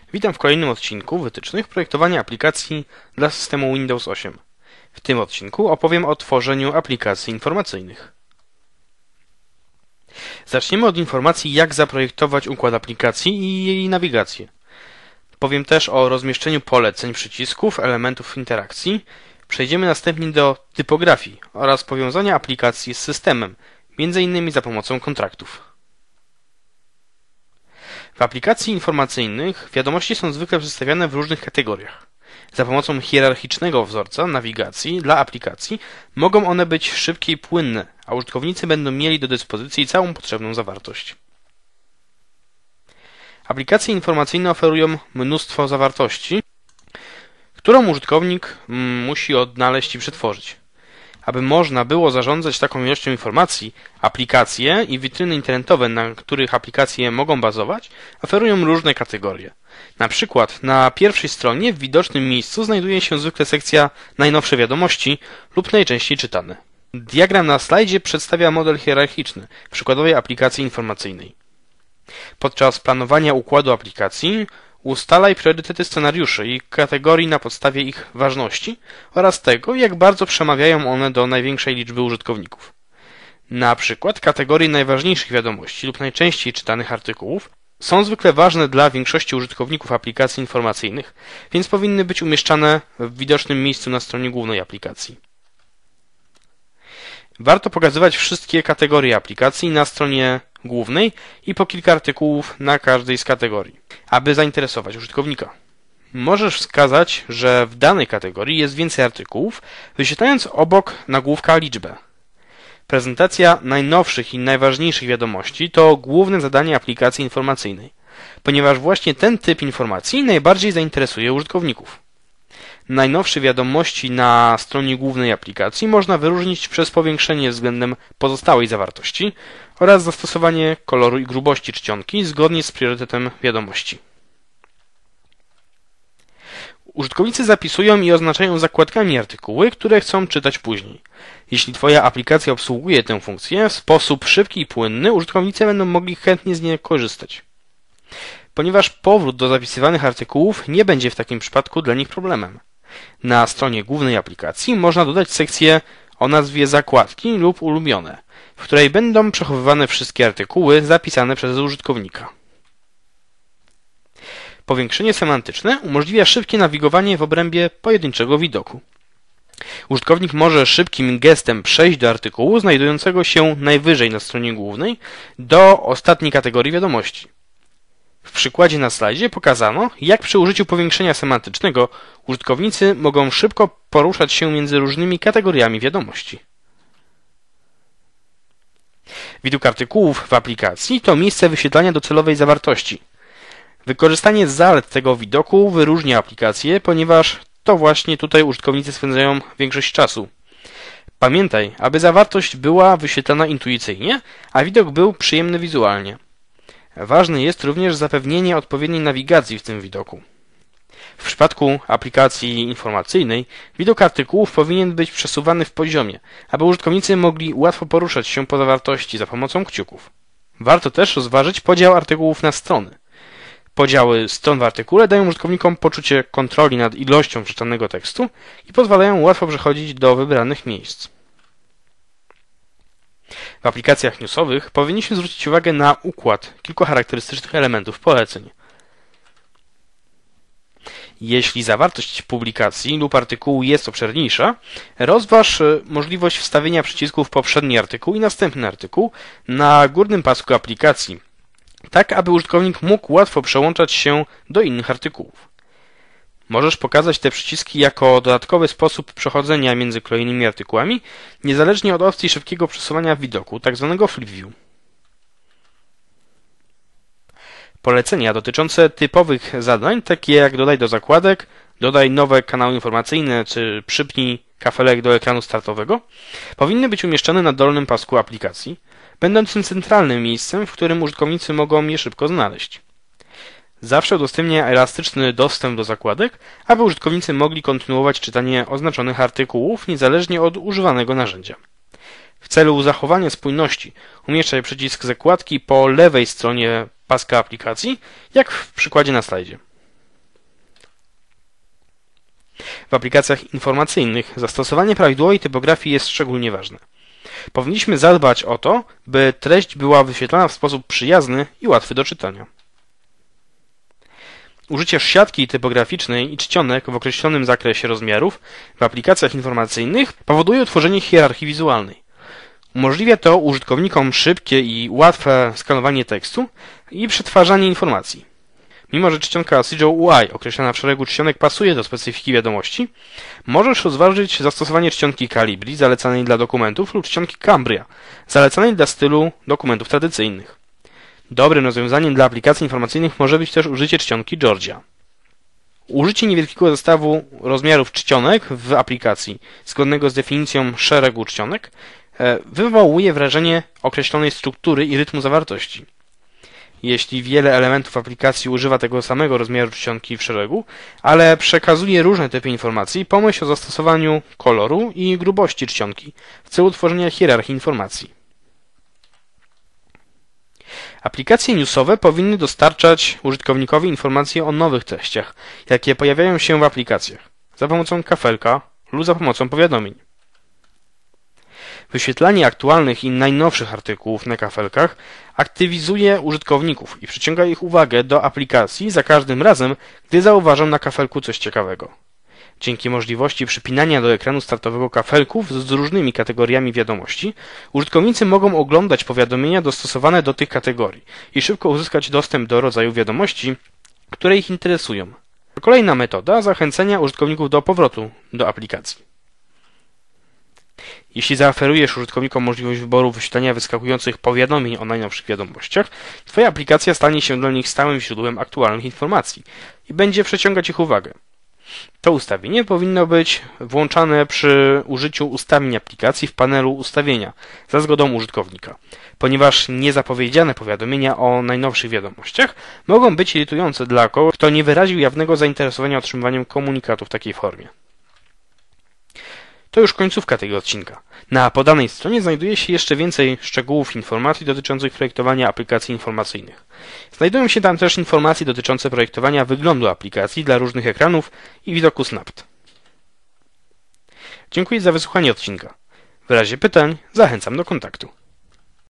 Witam w kolejnym odcinku wytycznych projektowania aplikacji dla systemu Windows 8. W tym odcinku opowiem o tworzeniu aplikacji informacyjnych. Zaczniemy od informacji, jak zaprojektować układ aplikacji i jej nawigację. Powiem też o rozmieszczeniu poleceń, przycisków, elementów interakcji. Przejdziemy następnie do typografii oraz powiązania aplikacji z systemem, m.in. za pomocą kontraktów. W aplikacji informacyjnych wiadomości są zwykle przedstawiane w różnych kategoriach. Za pomocą hierarchicznego wzorca nawigacji dla aplikacji mogą one być szybkie i płynne, a użytkownicy będą mieli do dyspozycji całą potrzebną zawartość. Aplikacje informacyjne oferują mnóstwo zawartości, którą użytkownik musi odnaleźć i przetworzyć. Aby można było zarządzać taką ilością informacji, aplikacje i witryny internetowe, na których aplikacje mogą bazować, oferują różne kategorie. Na przykład na pierwszej stronie w widocznym miejscu znajduje się zwykle sekcja najnowsze wiadomości lub najczęściej czytane. Diagram na slajdzie przedstawia model hierarchiczny przykładowej aplikacji informacyjnej. Podczas planowania układu aplikacji ustalaj priorytety scenariuszy i kategorii na podstawie ich ważności oraz tego, jak bardzo przemawiają one do największej liczby użytkowników. Na przykład kategorie najważniejszych wiadomości lub najczęściej czytanych artykułów są zwykle ważne dla większości użytkowników aplikacji informacyjnych, więc powinny być umieszczane w widocznym miejscu na stronie głównej aplikacji. Warto pokazywać wszystkie kategorie aplikacji na stronie głównej i po kilka artykułów na każdej z kategorii, aby zainteresować użytkownika. Możesz wskazać, że w danej kategorii jest więcej artykułów, wyświetlając obok nagłówka liczbę. Prezentacja najnowszych i najważniejszych wiadomości to główne zadanie aplikacji informacyjnej, ponieważ właśnie ten typ informacji najbardziej zainteresuje użytkowników. Najnowsze wiadomości na stronie głównej aplikacji można wyróżnić przez powiększenie względem pozostałej zawartości oraz zastosowanie koloru i grubości czcionki zgodnie z priorytetem wiadomości. Użytkownicy zapisują i oznaczają zakładkami artykuły, które chcą czytać później. Jeśli Twoja aplikacja obsługuje tę funkcję w sposób szybki i płynny, użytkownicy będą mogli chętnie z niej korzystać. Ponieważ powrót do zapisywanych artykułów nie będzie w takim przypadku dla nich problemem. Na stronie głównej aplikacji można dodać sekcję o nazwie zakładki lub ulubione, w której będą przechowywane wszystkie artykuły zapisane przez użytkownika. Powiększenie semantyczne umożliwia szybkie nawigowanie w obrębie pojedynczego widoku. Użytkownik może szybkim gestem przejść do artykułu znajdującego się najwyżej na stronie głównej do ostatniej kategorii wiadomości. W przykładzie na slajdzie pokazano, jak przy użyciu powiększenia semantycznego użytkownicy mogą szybko poruszać się między różnymi kategoriami wiadomości. Widok artykułów w aplikacji to miejsce wyświetlania docelowej zawartości. Wykorzystanie zalet tego widoku wyróżnia aplikację, ponieważ to właśnie tutaj użytkownicy spędzają większość czasu. Pamiętaj, aby zawartość była wyświetlana intuicyjnie, a widok był przyjemny wizualnie. Ważne jest również zapewnienie odpowiedniej nawigacji w tym widoku. W przypadku aplikacji informacyjnej widok artykułów powinien być przesuwany w poziomie, aby użytkownicy mogli łatwo poruszać się po zawartości za pomocą kciuków. Warto też rozważyć podział artykułów na strony. Podziały stron w artykule dają użytkownikom poczucie kontroli nad ilością przeczytanego tekstu i pozwalają łatwo przechodzić do wybranych miejsc. W aplikacjach newsowych powinniśmy zwrócić uwagę na układ kilku charakterystycznych elementów poleceń. Jeśli zawartość publikacji lub artykułu jest obszerniejsza, rozważ możliwość wstawienia przycisków poprzedni artykuł i następny artykuł na górnym pasku aplikacji, tak aby użytkownik mógł łatwo przełączać się do innych artykułów. Możesz pokazać te przyciski jako dodatkowy sposób przechodzenia między kolejnymi artykułami, niezależnie od opcji szybkiego przesuwania w widoku, tzw. flip view. Polecenia dotyczące typowych zadań, takie jak dodaj do zakładek, dodaj nowe kanały informacyjne czy przypnij kafelek do ekranu startowego, powinny być umieszczone na dolnym pasku aplikacji, będącym centralnym miejscem, w którym użytkownicy mogą je szybko znaleźć. Zawsze udostępnia elastyczny dostęp do zakładek, aby użytkownicy mogli kontynuować czytanie oznaczonych artykułów niezależnie od używanego narzędzia. W celu zachowania spójności umieszczaj przycisk zakładki po lewej stronie paska aplikacji, jak w przykładzie na slajdzie. w aplikacjach informacyjnych zastosowanie prawidłowej typografii jest szczególnie ważne. Powinniśmy zadbać o to, by treść była wyświetlana w sposób przyjazny i łatwy do czytania. Użycie siatki typograficznej i czcionek w określonym zakresie rozmiarów w aplikacjach informacyjnych powoduje utworzenie hierarchii wizualnej. Umożliwia to użytkownikom szybkie i łatwe skanowanie tekstu i przetwarzanie informacji. Mimo że czcionka Sigil UI określona w szeregu czcionek pasuje do specyfiki wiadomości, możesz rozważyć zastosowanie czcionki Calibri zalecanej dla dokumentów lub czcionki Cambria zalecanej dla stylu dokumentów tradycyjnych. Dobrym rozwiązaniem dla aplikacji informacyjnych może być też użycie czcionki Georgia. Użycie niewielkiego zestawu rozmiarów czcionek w aplikacji, zgodnego z definicją szeregu czcionek, wywołuje wrażenie określonej struktury i rytmu zawartości. Jeśli wiele elementów aplikacji używa tego samego rozmiaru czcionki w szeregu, ale przekazuje różne typy informacji, pomyśl o zastosowaniu koloru i grubości czcionki w celu tworzenia hierarchii informacji. Aplikacje newsowe powinny dostarczać użytkownikowi informacje o nowych treściach, jakie pojawiają się w aplikacjach, za pomocą kafelka lub za pomocą powiadomień. Wyświetlanie aktualnych i najnowszych artykułów na kafelkach aktywizuje użytkowników i przyciąga ich uwagę do aplikacji za każdym razem, gdy zauważą na kafelku coś ciekawego. Dzięki możliwości przypinania do ekranu startowego kafelków z różnymi kategoriami wiadomości, użytkownicy mogą oglądać powiadomienia dostosowane do tych kategorii i szybko uzyskać dostęp do rodzaju wiadomości, które ich interesują. Kolejna metoda zachęcenia użytkowników do powrotu do aplikacji. Jeśli zaoferujesz użytkownikom możliwość wyboru wyświetlania wyskakujących powiadomień o najnowszych wiadomościach, Twoja aplikacja stanie się dla nich stałym źródłem aktualnych informacji i będzie przyciągać ich uwagę. To ustawienie powinno być włączane przy użyciu ustawień aplikacji w panelu ustawienia za zgodą użytkownika, ponieważ niezapowiedziane powiadomienia o najnowszych wiadomościach mogą być irytujące dla kogoś, kto nie wyraził jawnego zainteresowania otrzymywaniem komunikatu w takiej formie. To już końcówka tego odcinka. Na podanej stronie znajduje się jeszcze więcej szczegółów informacji dotyczących projektowania aplikacji informacyjnych. Znajdują się tam też informacje dotyczące projektowania wyglądu aplikacji dla różnych ekranów i widoku Snapt. Dziękuję za wysłuchanie odcinka. W razie pytań zachęcam do kontaktu.